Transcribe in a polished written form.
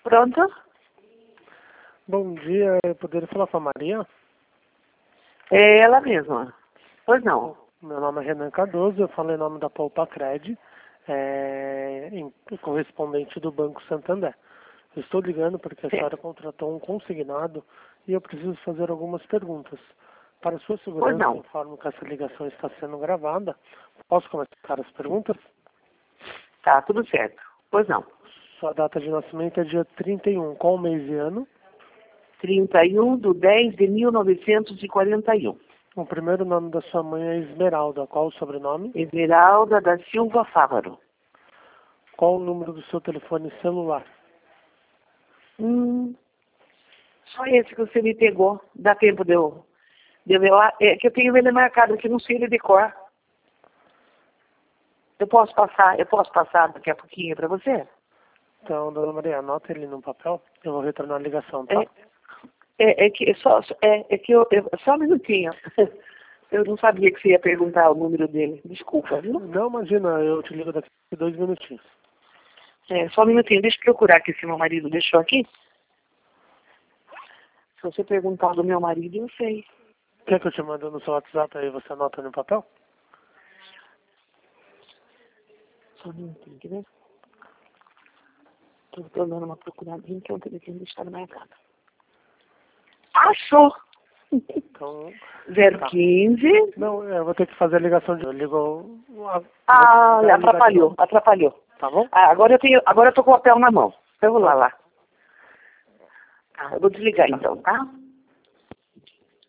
Pronto? Bom dia, eu poderia falar com a Maria? É ela mesma. Pois não. Meu nome é Renan Cardoso, eu falo em nome da Poupa Cred, correspondente do Banco Santander. Eu estou ligando porque a senhora contratou um consignado e eu preciso fazer algumas perguntas. Para sua Pois segurança, não. informo que essa ligação está sendo gravada. Posso começar as perguntas? Tá, tudo certo. Pois não. Sua data de nascimento é dia 31. Qual mês e ano? 31/10/1941. O primeiro nome da sua mãe é Esmeralda. Qual o sobrenome? Esmeralda da Silva Fávaro. Qual o número do seu telefone celular? Só esse que você me pegou. Dá tempo de eu ver lá. É que eu tenho ele marcado aqui, não sei ele de cor. Eu posso passar daqui a pouquinho para você? Então, dona Maria, anota ele no papel. Eu vou retornar a ligação, tá? Só um minutinho. Eu não sabia que você ia perguntar o número dele. Desculpa, viu? Não, imagina, eu te ligo daqui a 2 minutinhos. Só um minutinho. Deixa eu procurar aqui se meu marido deixou aqui. Se você perguntar do meu marido, eu sei. Quer que eu te mande no seu WhatsApp aí você anota no papel? Só um minutinho, quer ver? Estou dando uma procuradinha que ontem ele está na minha casa. Achou! Então... 015. Não, eu vou ter que fazer a ligação de... Eu ligo... Atrapalhou. Tá bom? Agora eu tô com o papel na mão. Eu vou lá. Eu vou desligar então, tá?